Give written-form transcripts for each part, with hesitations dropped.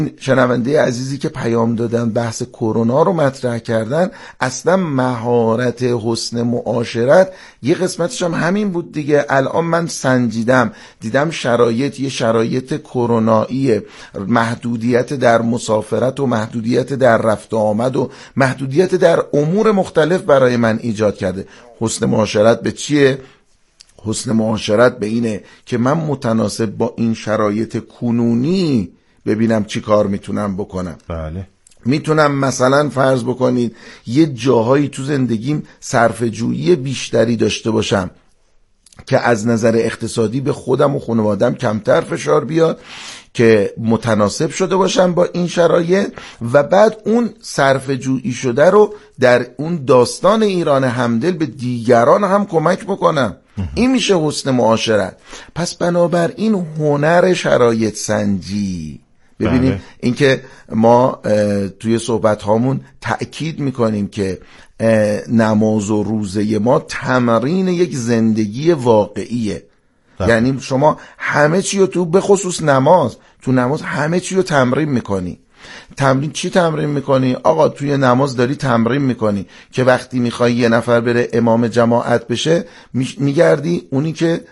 شنونده عزیزی که پیام دادن بحث کرونا رو مطرح کردن، اصلا مهارت حسن معاشرت یه قسمتش هم همین بود دیگه. الان من سنجیدم دیدم یه شرایط کرونایی، محدودیت در مسافرت و محدودیت در رفت و آمد و محدودیت در امور مختلف برای من ایجاد کرده. حسن معاشرت به چیه؟ حسن معاشرت به اینه که من متناسب با این شرایط کنونی ببینم چی کار میتونم بکنم. بله. میتونم مثلا فرض بکنید یه جاهایی تو زندگیم صرفه‌جویی بیشتری داشته باشم که از نظر اقتصادی به خودم و خانوادم کمتر فشار بیاد، که متناسب شده باشم با این شرایط، و بعد اون صرفه‌جویی شده رو در اون داستان ایران همدل به دیگران هم کمک بکنم. این میشه حسن معاشرت. پس بنابراین هنر شرایط سنجی، ببینیم اینکه ما توی صحبت هامون تأکید میکنیم که نماز و روزه ما تمرین یک زندگی واقعیه. یعنی شما همه چی رو تو، به خصوص نماز همه چی رو تمرین میکنی. چی تمرین میکنی؟ آقا توی نماز داری تمرین میکنی که وقتی میخوای یه نفر بره امام جماعت بشه، میگردی اونی که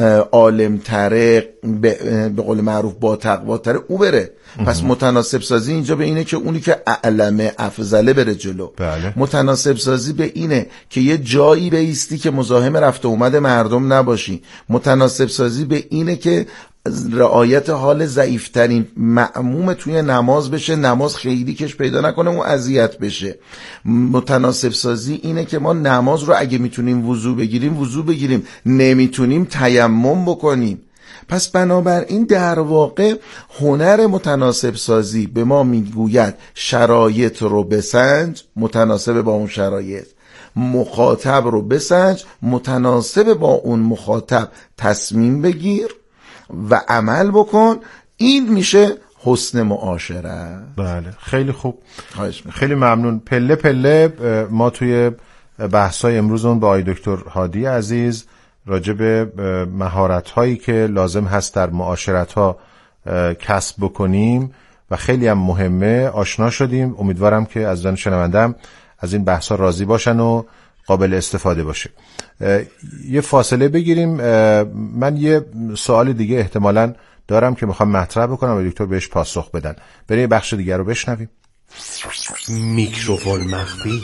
عالم‌تره، به قول معروف با تقواتره، او بره. پس متناسب سازی اینجا به اینه که اونی که اعلمه افضله بره جلو. بله. متناسب سازی به اینه که یه جایی بایستی که مزاحم رفت و اومد مردم نباشی. متناسب سازی به اینه که رعایت حال ضعیفترین مأموم توی نماز بشه، نماز خیلی کش پیدا نکنه و اذیت بشه. متناسب سازی اینه که ما نماز رو اگه میتونیم وضو بگیریم، نمیتونیم تیمم بکنیم. پس بنابراین در واقع هنر متناسب سازی به ما میگوید شرایط رو بسنج متناسب با اون شرایط، مخاطب رو بسنج متناسب با اون مخاطب، تصمیم بگیر و عمل بکن. این میشه حسن معاشرت. بله، خیلی خوب، خیلی ممنون. پله پله ما توی بحثای امروزمون با آقای دکتر هادی عزیز راجع به مهارت‌هایی که لازم هست در معاشرت‌ها کسب بکنیم و خیلی هم مهمه آشنا شدیم. امیدوارم که از شنونده‌ام از این بحث‌ها راضی باشن و قابل استفاده باشه. یه فاصله بگیریم. من یه سوال دیگه احتمالاً دارم که میخوام مطرح بکنم و دکتر بهش پاسخ بدن. بریم یه بخش دیگر رو بشنویم. میکروفون مخفی.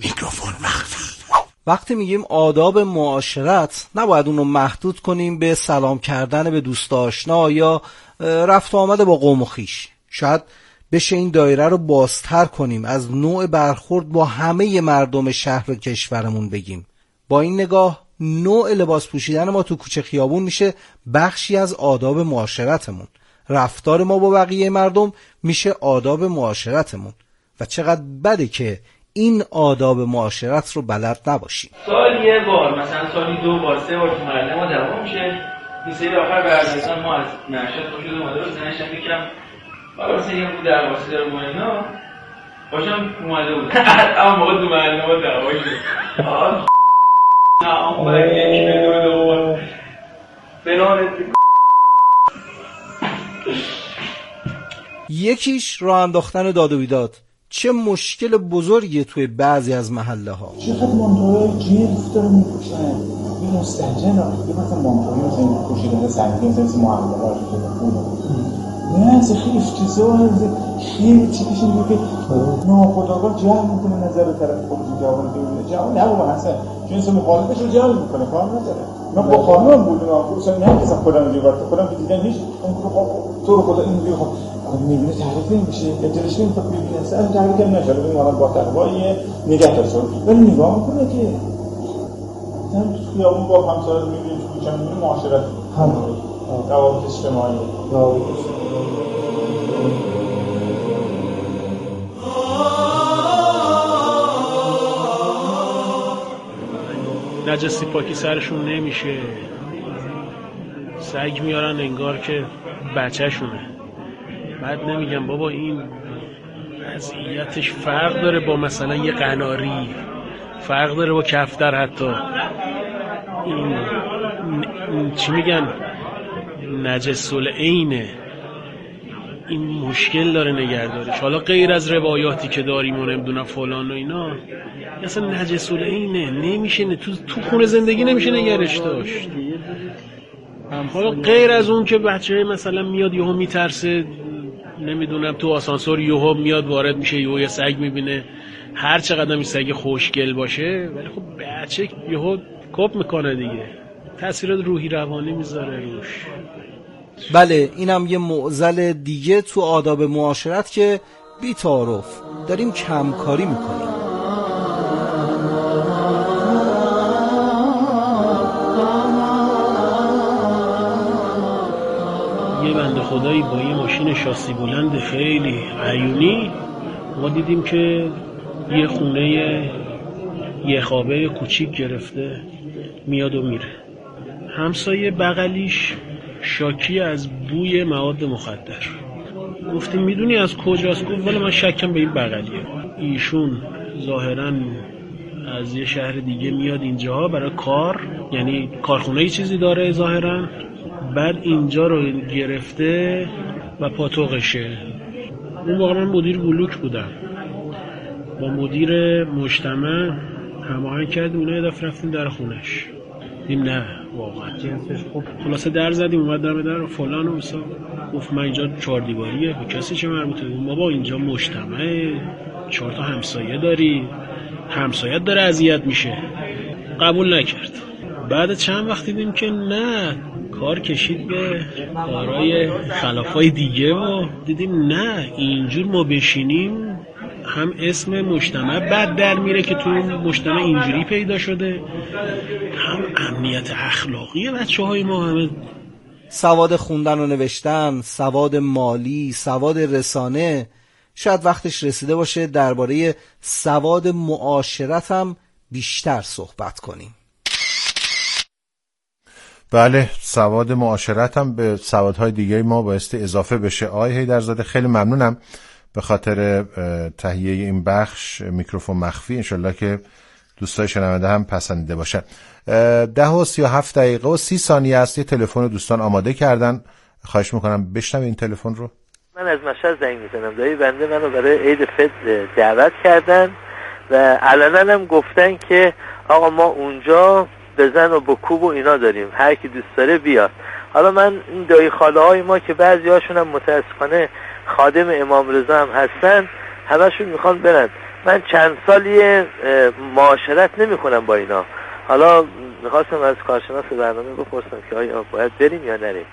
وقتی میگیم آداب معاشرت، نباید اون رو محدود کنیم به سلام کردن به دوست آشنا یا رفت و آمد با قوم و خویش. شاید بشه این دایره رو بازتر کنیم، از نوع برخورد با همه مردم شهر و کشورمون بگیم. با این نگاه نوع لباس پوشیدن ما تو کوچه خیابون میشه بخشی از آداب معاشرتمون. رفتار ما با بقیه مردم میشه آداب معاشرتمون. و چقدر بده که این آداب معاشرت رو بلد نباشیم. سال یه بار، مثلا سالی 2 بار 3 بار تو محله ما دوام میشه. این سری آخر برگشتن ما از نشاط خوشید اومده رو زنشم میکنم بالا مثلا یه بود درواسی داره با اینا باشم اومده بود. اما موقع تو محله ما دوایی شد. نه اما یکی بدون دوبار بنانت یکیش راه انداختن داد و بیداد. چه مشکل بزرگیه توی بعضی از محله ها. چقدر مانتوهای جلف داره میپوشن، این مستجن ها. یه مثلا مانتوهی مثلا پوشیدن سنگین مثل محمله ها نه از خیلی افتضاح، خیلی چیزش اینه که ناخودآگاه جلب میکنه نظر طرف خودش جوان ببینه. جوان نه بابا حسن چون اصلا مخالفش رو جلب میکنه، کار نداره. من با خانم بودم اصلا نه کسا خودم دیوار خودم که دیدن هیچ تو رو خدا این دیگه میبینه تعریف نمیشه، دلش نمیخواد ببینه، اصلا تعریف نمیشه. ببین الان با تقوای نگه داشته ولی نگاه میکنه که مثلا خیابون با همسایه میبینیم کوچه میبینیم معاشرت همون روابط اجتماعی نجسی پاکی سرشون نمیشه، سگ میارن انگار که بچه شونه. بعد نمیگم بابا این وضعیتش فرق داره با مثلا یه قناری، فرق داره با کفتر. حتی این چی میگن نجس العینه، این مشکل داره نگهداریش. حالا غیر از روایاتی که داریم و نمیدونم فلان و اینا، اصلا نجسول اینه نمیشه تو خونه زندگی نمیشه نگرش داشت. حالا غیر از اون که بچه مثلا میاد یهو میترسه، نمیدونم تو آسانسور یهو میاد وارد میشه، یهو یه سگ میبینه، هر چقدر این سگ خوشگل باشه ولی خب بچه یهو کپ میکنه دیگه، تاثیرات روحی روانی میذاره روش. بله، اینم یه معضل دیگه تو آداب معاشرت که بی تعارف داریم کمکاری میکنیم. یه بنده خدایی با یه ماشین شاسی بلند خیلی عیونی، ما دیدیم که یه خونه یه خوابه کوچیک گرفته میاد و میره. همسایه بغلیش شاکی از بوی مواد مخدر. گفتیم میدونی از کجاست؟ گفت ولی من شکم به این بغلیه. ایشون ظاهراً از یه شهر دیگه میاد اینجا برای کار، یعنی کارخونه ای چیزی داره ظاهراً، بعد اینجا رو گرفته و پاتوقشه. اون واقعا من مدیر بلوک بودم، با مدیر مجتمع هماهنگ کردیم، اینا یه دفعه رفتیم در خونش، دیدیم نه واقعا جنسش خوب. خلاصه در زدیم، اومد در فلان و حساب. گفت من اینجا 4 دیواریه، به کسی چه مربوطه؟ بابا اینجا مجتمعه، 4 تا همسایه داری، همسایت داره اذیت میشه. قبول نکرد. بعد چند وقت دیدیم که نه، کار کشید به کارهای خلافای دیگه و دیدیم نه، اینجور ما بشینیم هم اسم مجتمع بد در میره که تو مجتمع اینجوری پیدا شده، هم امنیت اخلاقی بچه های ما همه. سواد خوندن و نوشتن، سواد مالی، سواد رسانه، شاید وقتش رسیده باشه درباره سواد معاشرت هم بیشتر صحبت کنیم. بله، سواد معاشرت هم به سوادهای دیگه ما بایستی اضافه بشه. آقای حیدرزاده خیلی ممنونم به خاطر تهیه این بخش میکروفون مخفی. انشالله که دوستای شنونده هم پسندیده باشن. 10:37 و 30 ثانیه است. یه تلفن دوستان آماده کردن، خواهش میکنم بشنوید این تلفن رو. من از مشهد زنگ میزنم. دایی بنده منو برای عید فطر دعوت کردن و علنا هم گفتن که آقا ما اونجا بزن و بکوب و اینا داریم، هر کی دوست داره بیاد. حالا من این دایی خاله های ما که بعضی هاشون هم متاسفانه خادم امام رضا هم هستن، همشون میخوان برن. من چند سالیه معاشرت نمی کنم با اینا. حالا میخواستم از کارشناس برنامه بپرسم که آیا باید بریم یا نریم.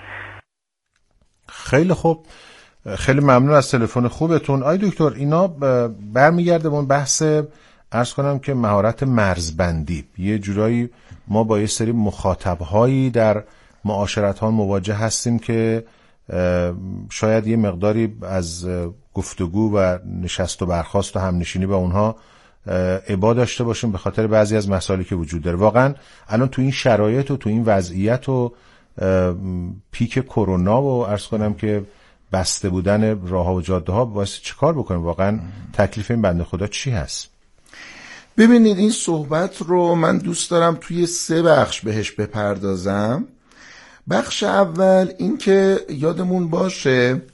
خیلی خوب، خیلی ممنون از تلفن خوبتون. آی دکتر، اینا برمیگرده به اون بحث، عرض کنم که مهارت مرزبندی. یه جورایی ما با یه سری مخاطب‌هایی در معاشرت ها مواجه هستیم که شاید یه مقداری از گفتگو و نشست و برخاست و همنشینی با اونها ابا داشته باشیم به خاطر بعضی از مسائلی که وجود داره. واقعا الان تو این شرایط و تو این وضعیت و پیک کرونا و عرض کنم که بسته بودن راه ها و جاده ها باعث چه کار بکنیم؟ واقعا تکلیف این بنده خدا چی هست؟ ببینید، این صحبت رو من دوست دارم توی 3 بخش بهش بپردازم. بخش اول این که یادمون باشه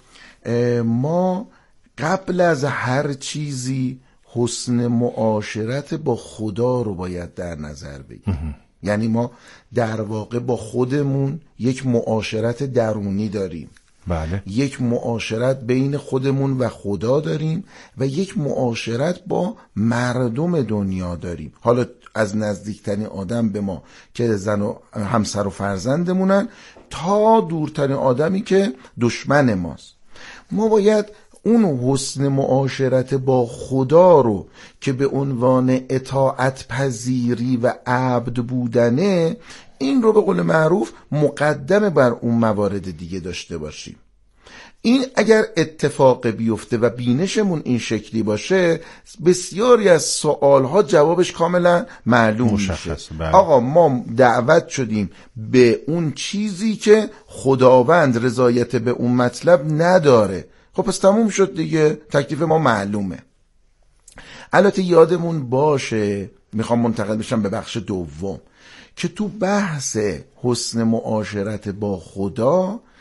ما قبل از هر چیزی حسن معاشرت با خدا رو باید در نظر بگیریم. یعنی ما در واقع با خودمون یک معاشرت درونی داریم. بله. یک معاشرت بین خودمون و خدا داریم و یک معاشرت با مردم دنیا داریم. حالا از نزدیکترین آدم به ما که زن و همسر و فرزندمونن تا دورترین آدمی که دشمن ماست. ما باید اون حسن معاشرت با خدا رو که به عنوان اطاعت پذیری و عبد بودنه، این رو به قول معروف مقدم بر اون موارد دیگه داشته باشیم. این اگر اتفاق بیفته و بینشمون این شکلی باشه، بسیاری از سوالها جوابش کاملا معلوم میشه. آقا ما دعوت شدیم به اون چیزی که خداوند رضایت به اون مطلب نداره، خب پس تموم شد دیگه، تکلیف ما معلومه. البته یادمون باشه، میخوام منتقل بشم به بخش دوم، که تو بحث حسن معاشرت با خدا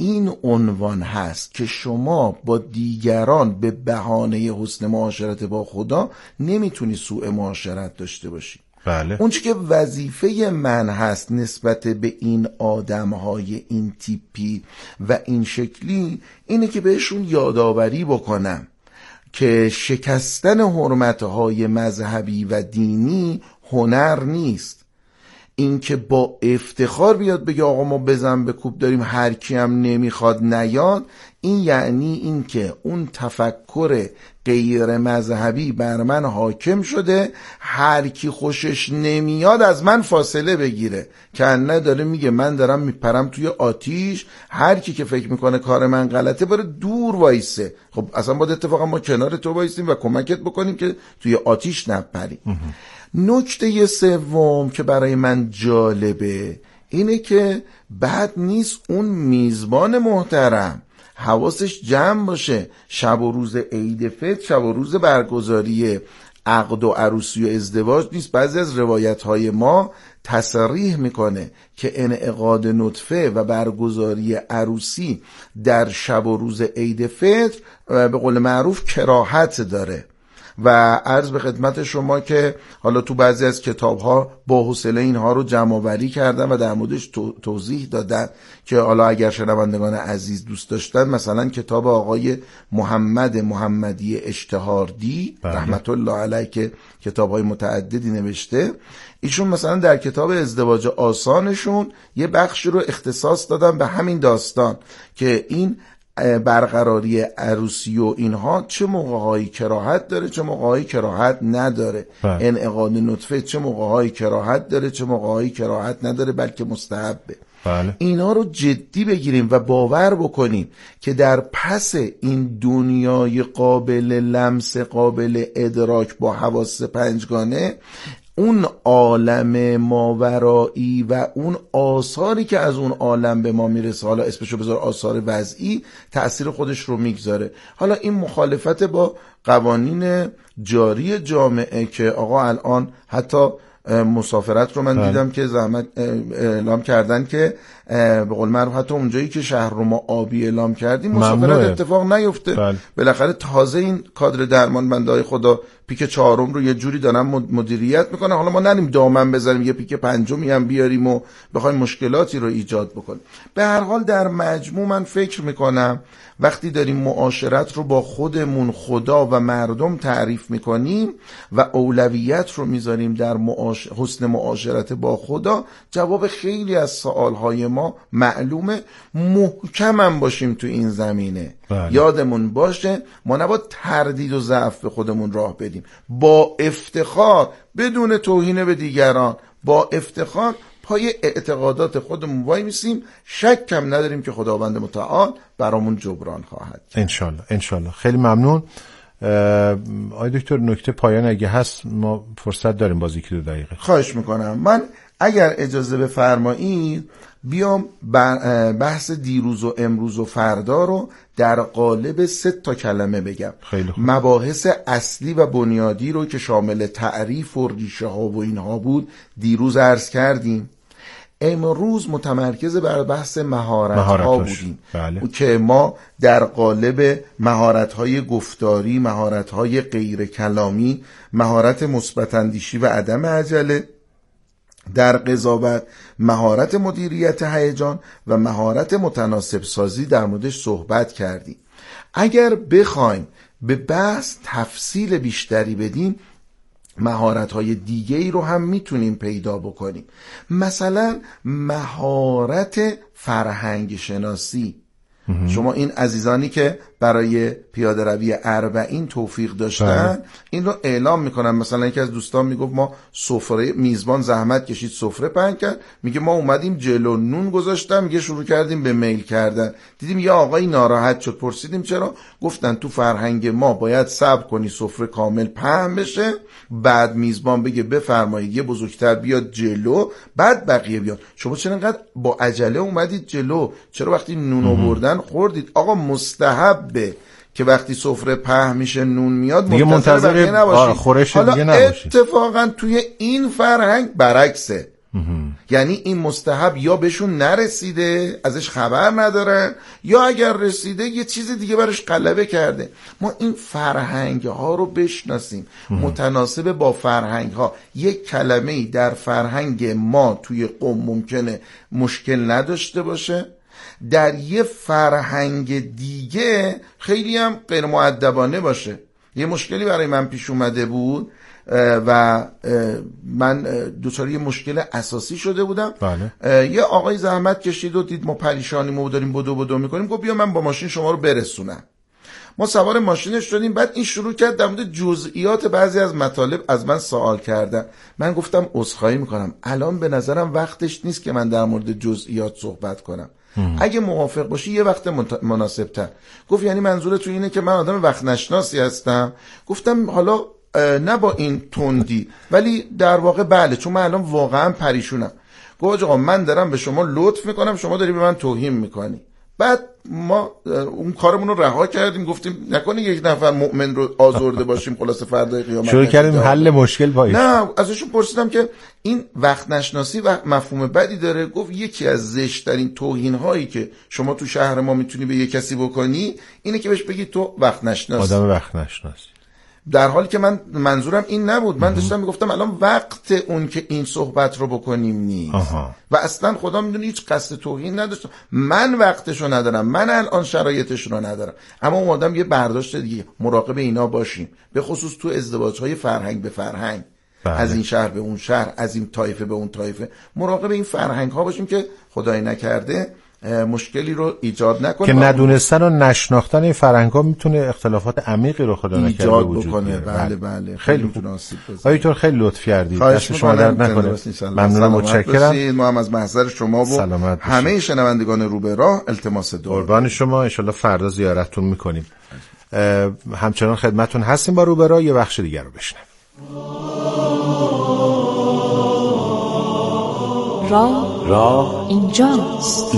این عنوان هست که شما با دیگران به بهانه حسن معاشرت با خدا نمیتونی سوء معاشرت داشته باشی. بله. اون چی که وظیفه من هست نسبت به این آدمهای این تیپی و این شکلی اینه که بهشون یادآوری بکنم که شکستن حرمتهای مذهبی و دینی هنر نیست. این که با افتخار بیاد بگه آقا ما بزن به کوب داریم هر کی هم نمیخواد نیاد، این یعنی این که اون تفکر غیر مذهبی بر من حاکم شده، هر کی خوشش نمیاد از من فاصله بگیره، که نه داره میگه من دارم میپرم توی آتیش، هر کی که فکر میکنه کار من غلطه بره دور وایسه. خب اصلا باید اتفاقا ما کنار تو وایسیم و کمکت بکنیم که توی آتیش نپری. نکته سوم که برای من جالبه اینه که بد نیست اون میزبان محترم حواسش جمع باشه. شب و روز عید فطر شب و روز برگزاری عقد و عروسی و ازدواج نیست. بعضی از روایت‌های ما تصریح میکنه که انعقاد نطفه و برگزاری عروسی در شب و روز عید فطر به قول معروف کراهت داره. و عرض به خدمت شما که حالا تو بعضی از کتاب‌ها با حوصله اینها رو جمع‌آوری کردن و در موردش توضیح دادن که حالا اگر شنوندگان عزیز دوست داشتن مثلا کتاب آقای محمد محمدی اشتهاردی رحمت الله علیه که کتاب‌های متعددی نوشته، ایشون مثلا در کتاب ازدواج آسانشون یه بخشی رو اختصاص دادن به همین داستان که این برقراری عروسی و اینها چه موقع‌هایی کراهت داره چه موقع‌هایی کراهت نداره، انعقاد نطفه چه موقع‌هایی کراهت داره چه موقع‌هایی کراهت نداره بلکه مستحبه. بله. اینا رو جدی بگیریم و باور بکنیم که در پس این دنیای قابل لمس قابل ادراک با حواس پنجگانه اون عالم ماورایی و اون آثاری که از اون عالم به ما میرسه، حالا اسمشو بذار آثار وضعی، تأثیر خودش رو میگذاره. حالا این مخالفت با قوانین جاری جامعه که آقا الان حتی مسافرت رو من دیدم که زحمت اعلام کردن که به قول معروف حتی اونجایی که شهر رو ما آبی اعلام کردیم مسافرت اتفاق نیفته. بالاخره تازه این کادر درمانبندای خدا پیک 4 رو یه جوری دارن مدیریت میکنن. حالا ما نریم دامن بزنیم یه پیک 5 هم بیاریم و بخوایم مشکلاتی رو ایجاد بکنیم. به هر حال در مجموع من فکر میکنم وقتی داریم معاشرت رو با خودمون، خدا و مردم تعریف میکنیم و اولویت رو میذاریم در حسن معاشرت با خدا، جواب خیلی از سوالهای ما معلومه. محکمم باشیم تو این زمینه. یادمون باشه ما نباید تردید و ضعف به خودمون راه بدیم. با افتخار بدون توهین به دیگران با افتخار پای اعتقادات خودمون وای میسیم، شک کم نداریم که خداوند متعال برامون جبران خواهد. انشالله. خیلی ممنون. آقای دکتر نکته پایان اگه هست ما فرصت داریم باز 1-2 دقیقه. خواهش میکنم. من اگر اجازه بفرمایید بیام بحث دیروز و امروز و فردا رو در قالب 3 کلمه بگم. مباحث اصلی و بنیادی رو که شامل تعریف و ریشه ها و اینها بود دیروز عرض کردیم. امروز متمرکز بر بحث مهارت ها بودیم. که ما در قالب مهارت های گفتاری، مهارت های غیر کلامی، مهارت مثبت اندیشی و عدم عجله، در قضاوت مهارت مدیریت هیجان و مهارت متناسب سازی در موردش صحبت کردیم. اگر بخوایم به بحث تفصیل بیشتری بدیم مهارت‌های دیگه‌ای رو هم میتونیم پیدا بکنیم. مثلا مهارت فرهنگ شناسی. شما این عزیزانی که برای پیاده روی 40 توفیق داشتن این رو اعلام میکنن. مثلا یکی از دوستان میگفت ما سفره میزبان زحمت کشید سفره پهن کرد، میگه ما اومدیم جلو نون گذاشتم، میگه شروع کردیم به میل کردن. دیدیم یه آقایی ناراحت شد، پرسیدیم چرا؟ گفتن تو فرهنگ ما باید صبر کنی سفره کامل پهن بشه، بعد میزبان بگه بفرمایید یه بزرگتر بیاد جلو، بعد بقیه بیاد. شما چرا انقدر با عجله اومدید جلو؟ چرا وقتی نون آوردن خوردید؟ آقا مستحبه که وقتی سفره پهن میشه نون میاد منتظر بقیه نباشید. حالا اتفاقا توی این فرهنگ برعکسه. یعنی این مستحب یا بهشون نرسیده، ازش خبر ندارن، یا اگر رسیده یه چیز دیگه براش غلبه کرده. ما این فرهنگ ها رو بشناسیم، متناسب با فرهنگ ها. یک کلمه‌ای در فرهنگ ما توی قوم ممکنه مشکل نداشته باشه، در یه فرهنگ دیگه خیلی هم غیر مؤدبانه باشه. یه مشکلی برای من پیش اومده بود و من دوچار یه مشکل اساسی شده بودم. بله. یه آقای زحمت کشید و دید ما پریشانیمو داریم بدو میکنیم، گفت بیا من با ماشین شما رو برسونم. ما سوار ماشینش شدیم، بعد این شروع کرد در مورد جزئیات بعضی از مطالب از من سوال کردن. من گفتم عذرخواهی میکنم، الان به نظرم وقتش نیست که من در مورد جزئیات صحبت کنم. اگه موافق باشی یه وقت مناسب تر. گفت یعنی منظور تو اینه که من آدم وقت نشناسی هستم؟ گفتم حالا نه با این تندی، ولی در واقع بله، چون من الان واقعا پریشونم. گفت آقا من دارم به شما لطف میکنم، شما داری به من توهین میکنی. بعد ما اون کارمون رو رها کردیم، گفتیم نکنه یک نفر مؤمن رو آزرده باشیم خلاص فردای قیامت. شروع کردیم حل مشکل با این. نه، ازشون پرسیدم که این وقت نشناسی و مفهوم بدی داره. گفت یکی از زشت‌ترین توهین هایی که شما تو شهر ما میتونی به یک کسی بکنی اینه که بهش بگی تو وقت نشناسی، آدم وقت نشناسی. در حالی که من منظورم این نبود. من داشتم میگفتم الان وقت اون که این صحبت رو بکنیم نیست. و اصلا خدا میدونه هیچ قصد توهین نداشتم. من وقتشو ندارم، من الان شرایطش رو ندارم. اما اون آدم یه برداشت دیگه. مراقب اینا باشیم، به خصوص تو ازدواج‌های فرهنگ به فرهنگ. بله. از این شهر به اون شهر، از این طایفه به اون طایفه، مراقب این فرهنگ ها باشیم که خدای نکرده مشکلی رو ایجاد نکنه، که ندونستن و نشناختن این فرهنگ ها میتونه اختلافات عمیقی رو خدا نکرده وجود بکنه. بله بله خیلی میتونه آسیب بزنه. آیتور خیلی لطف کردید، دست شما درد نکنه. ممنونم، متشکرم. ما هم از محضر شما و همه شنوندگان رو به راه التماس دعا. قربان شما، ان شاءالله فردا زیارتتون میکنیم. همچنان خدمتتون هستیم با رو به راه. یه بخش دیگر رو بشنویم. راه اینجاست.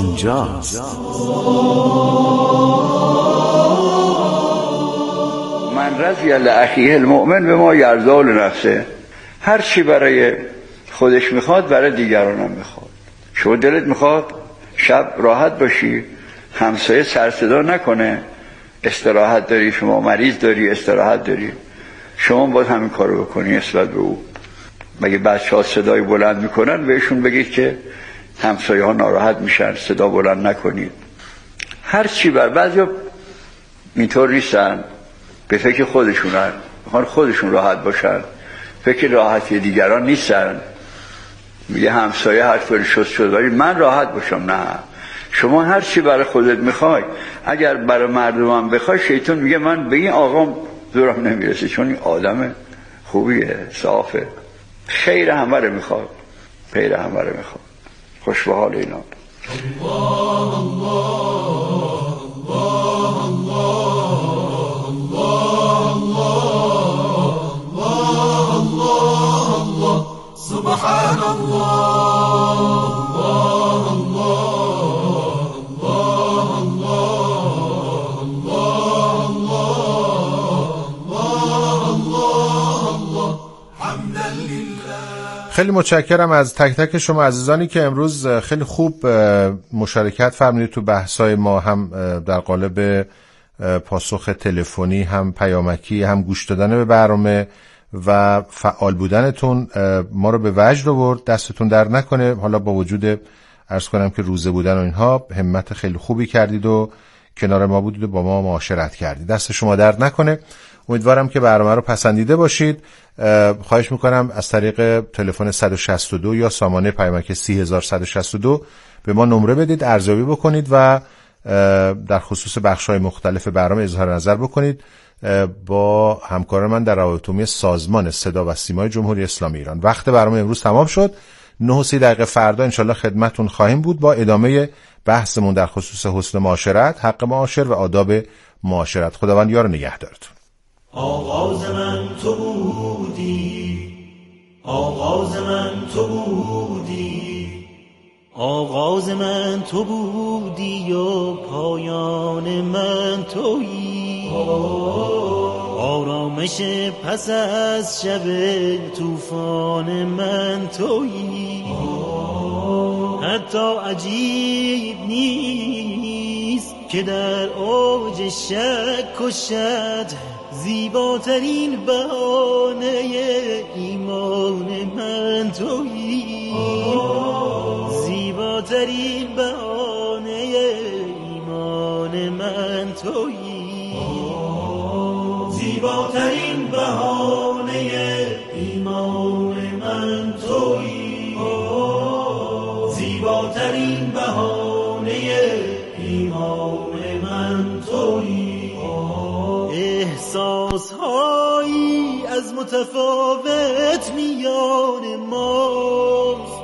من رضی لأخیه المؤمن به ما یرضا لنفسه. هر چی برای خودش میخواد برای دیگرانم میخواد. شما دلت میخواد شب راحت باشی، همسایه سر صدا نکنه، استراحت داری، شما مریض داری، استراحت داری، شما باید همین کارو بکنی نسبت به او. مگه بچه‌ها صدای بلند میکنن بهشون بگید که همسایه ها ناراحت میشن، صدا بلند نکنید. هر چی بعضیا اینطور نیستن، به فکر خودشونن، میخوان خودشون راحت باشن، فکر راحتی دیگران نیستن. میگه همسایه هر طوری شد ولی من راحت باشم. نه، شما هر چی برای خودت میخوای، اگر برای مردمم بخوای، شیطان میگه من به این آقام زورم نمیرسه، چون این آدم خوبیه، صافه، خیر همه رو میخواد، خیر همه رو میخواد. خوش به حال اینا. الله الله الله الله الله الله سبحان الله الله الله الله الله الله الله حمدا لله. خیلی متشکرم از تک تک شما عزیزانی که امروز خیلی خوب مشارکت فرمودید تو بحث‌های ما، هم در قالب پاسخ تلفنی، هم پیامکی، هم گوش دادن به برنامه و فعال بودنتون ما رو به وجد آورد. دستتون در نکنه. حالا با وجود عرض کنم که روزه بودن و اینها همت خیلی خوبی کردید و کنار ما بودید و با ما معاشرت کردید. دست شما در نکنه. امیدوارم که برنامه رو پسندیده باشید. خواهش میکنم از طریق تلفن 162 یا سامانه پیامک 3162 به ما نمره بدید، ارزیابی بکنید و در خصوص بخش‌های مختلف برنامه اظهار نظر بکنید. با همکار من در روابط عمومی سازمان صدا و سیمای جمهوری اسلامی ایران. وقت برنامه امروز تمام شد. 9:30 فردا انشالله خدمتون خواهیم بود با ادامه بحثمون در خصوص حسن معاشرت، حق معاشر و آداب معاشرت. خداوند یار نگهدارتون. آغاز من تو بودی، آغاز من تو بودی، آغاز من تو بودی و پایان من تویی. آرامش آرامش پس از شب طوفان من تویی. حتی عجیب نیست که در اوج شک و شد زیباترین بهانه ایمان من تویی. زیباترین بهانه ایمان من تویی. زیباترین بهانه ایمان من تویی. زیباترین بهانه ایمان من تویی. احساس هایی از متفاوت میان ماست.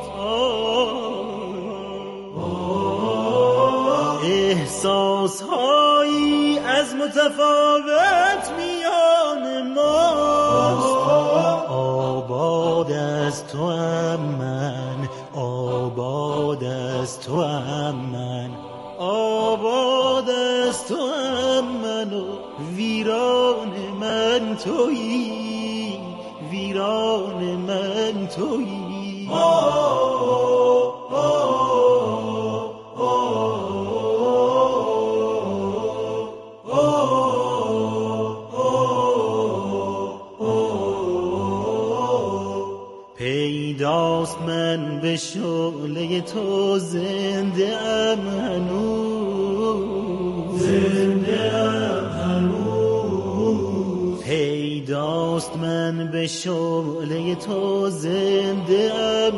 احساس هایی از متفاوت میان ماست. آباد از تو ام من، آباد از تو ام من، آباد از تو ام من و ویران من تویی. ویران من تویی. پیداست من به شعله تو زنده ام هنوز. زنده ام هنوز. پیداست من به شعله تو زنده ام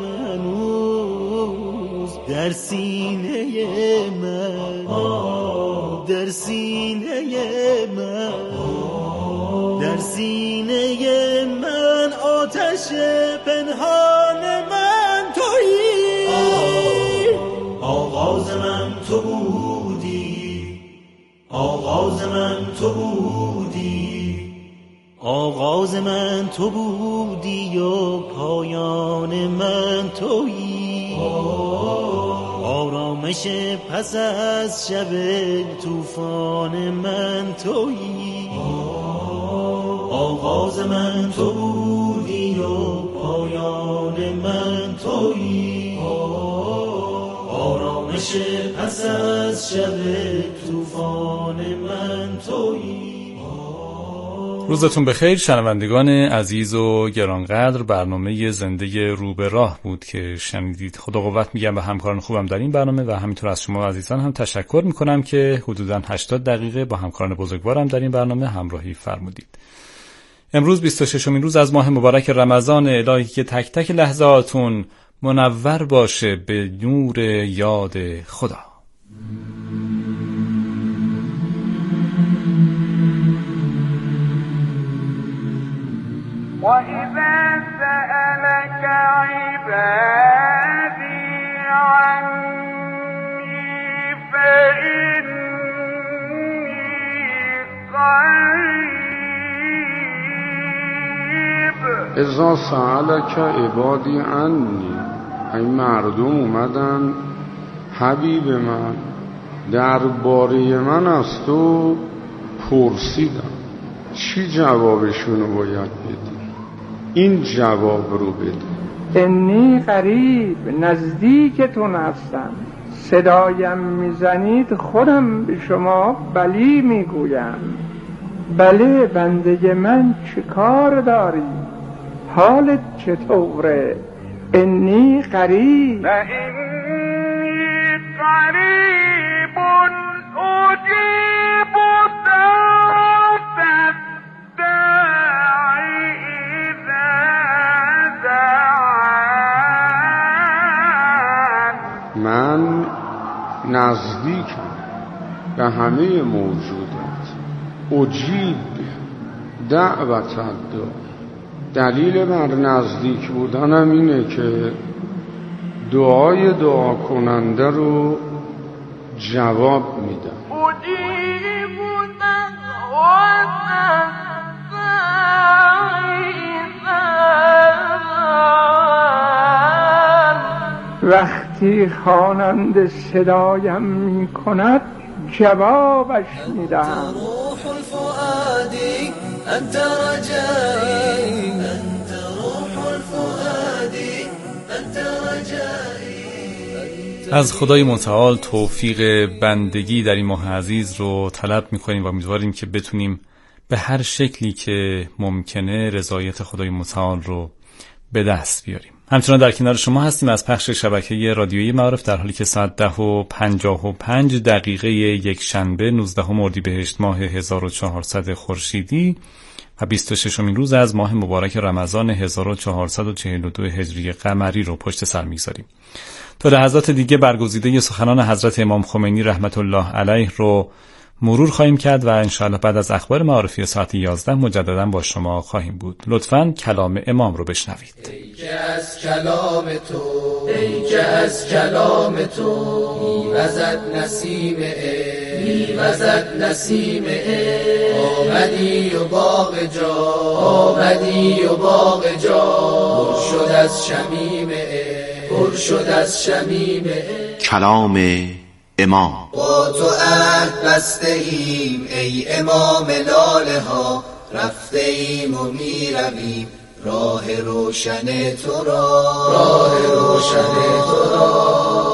هنوز. در سینه من، در سینه من، در سینه من آتش پنهان من تویی. آغاز من تو بودی. آغاز من تو بودی. آغاز من تو بودی و پایان من تویی. آرامش پس از شب طوفان من تویی. آغاز من تو بودی و پایان من تویی. آرامش پس از شب طوفان من تویی. روزتون بخیر شنوندگان عزیز و گرانقدر. برنامه زنده رو به راه بود که شنیدید. خدا قوت میگم به همکاران خوبم در این برنامه و همینطور از شما عزیزان هم تشکر میکنم که حدوداً 80 دقیقه با همکاران بزرگوارم در این برنامه همراهی فرمودید. امروز 26مین روز از ماه مبارک رمضان. الهی که تک تک لحظاتون منور باشه به نور یاد خدا. وَإِذَا سَأَلَكَ عِبَادِي عَنِّي فَإِنِّي قَرِيبٌ. اذا سألك عبادی عنی، این مردم اومدن حبیب من درباره من از تو پرسیدن، چی جوابشونو باید بدی؟ این جواب رو بده. انی قریب، نزدیکتون هستم. صدایم میزنید خودم به شما بلی میگویم. بله بنده من چه کار داری؟ حالت چطوره؟ انی قریب. انی قریب اجیب دعوت الداعی اذا دعان. من نزدیکم به همه موجودات. اجیب دعوت الداعی. دلیل بر نزدیک بودنم اینه که دعای دعا کننده رو جواب میدم. وقتی خواننده صدایم میکند جوابش میدهم. أنت رجائي أنت روح الفؤاد أنت رجائي. از خدای متعال توفیق بندگی در این ماه عزیز رو طلب می‌کنیم و امیدواریم که بتونیم به هر شکلی که ممکنه رضایت خدای متعال رو به دست بیاریم. همچنان در کنار شما هستیم از پخش شبکه رادیویی معارف در حالی که ساعت 10:55 یک شنبه 19 اردیبهشت ماه 1400 خورشیدی و 26مین روز از ماه مبارک رمضان 1442 هجری قمری رو پشت سر می‌گذاریم. تا لحظات دیگه برگزیده سخنان حضرت امام خمینی رحمت الله علیه رو مرور خواهیم کرد و انشاءالله بعد از اخبار معارفی ساعت 11 مجددا با شما خواهیم بود. لطفاً کلام امام رو بشنوید. ای که از کلام تو ای که از کلام تو میوزد نسیم میوزد نسیم آمدی و باغ جا آمدی و باغ جا پر شد از شمیم پر شد از شمیم کلام امام. با تو عهد بسته ایم ای امام لاله ها رفته ایم و می رویم راه روشن تو را راه روشن تو را.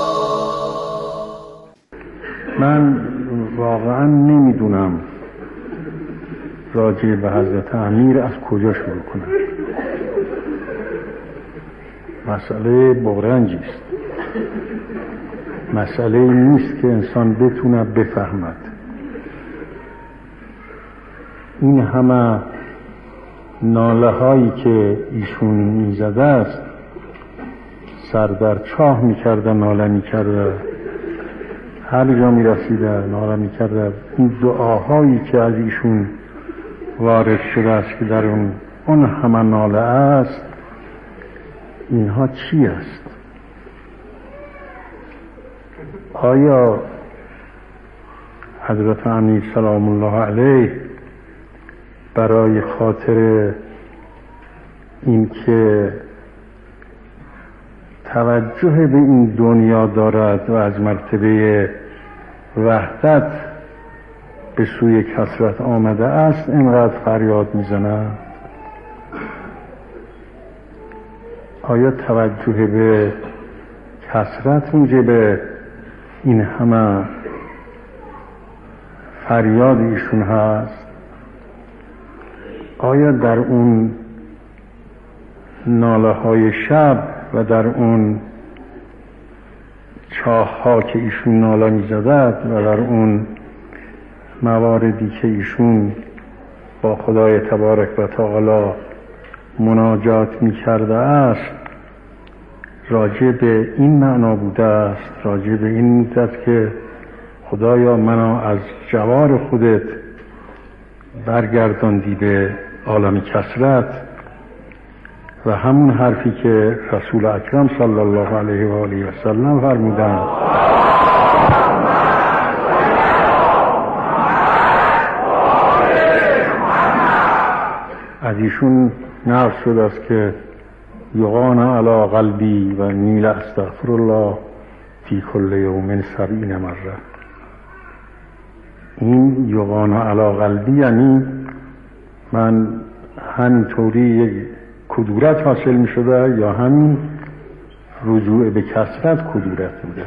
من واقعا نمیدونم راجع به حضرت امیر از کجا شروع کنم. مسئله بغرنجی است. مسئله نیست که انسان بتونه بفهمد. این همه ناله هایی که ایشون میزده است، سر در چاه میکرده ناله میکرده، هر جا میرسیده ناله میکرده. این دعاهایی که از ایشون وارد شده است که در اون همه ناله است، اینها چی است؟ آیا حضرت امیر سلام الله علیه برای خاطر این که توجه به این دنیا دارد و از مرتبه وحدت به سوی کثرت آمده است اینقدر فریاد میزند؟ آیا توجه به کثرت موجب این همه فریاد ایشون هست؟ آیا در اون ناله های شب و در اون چاه ها که ایشون ناله می زدد و در اون مواردی که ایشون با خدای تبارک و تعالی مناجات می کرده است راجع به این معنا بوده است، راجع به این مدت که خدایا منو از جوار خودت برگرداندی به عالم کثرت، و همون حرفی که رسول اکرم صلی الله علیه و آله و سلم فرمودند از ایشون نقل شده است که یغان علی قلبی و نیل استغفر الله فی کل یوم 70 مره. این یغان علی قلبی یعنی من همینطوری یک کدورت حاصل می شده یا همین رجوع به کثرت کدورت بوده.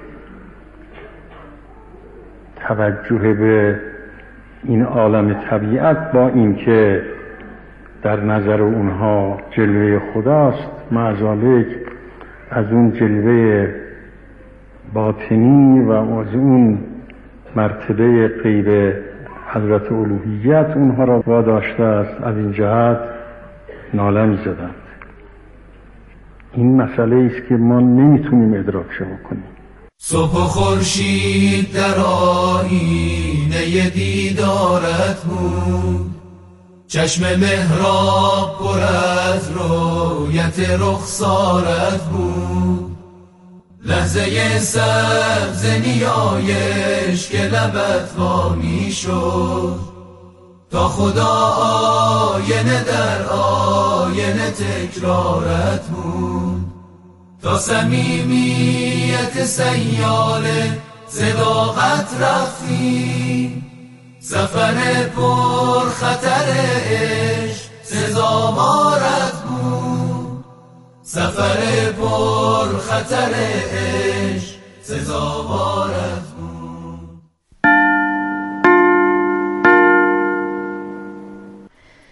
توجه به این عالم طبیعت با این که در نظر اونها جلوه خداست، معذالک از اون جلوه باطنی و از اون مرتبه غیب حضرت الوهیت اونها را واداشته است، از این جهت ناله می زدند. این مسئله است که ما نمیتونیم ادراکش بکنیم. صبح خورشید در آینه دیدارت بود، چشم محراب پر از رویت رخسارت بود، لحظه سبز نیایش که لبت وا می شد، تا خدا آینه در آینه تکرارت بود، تا صمیمیت سیال صداقت رفتی، سفر پر خطر عشق سزاوارت بود، سفر پر خطر عشق سزاوارت بود.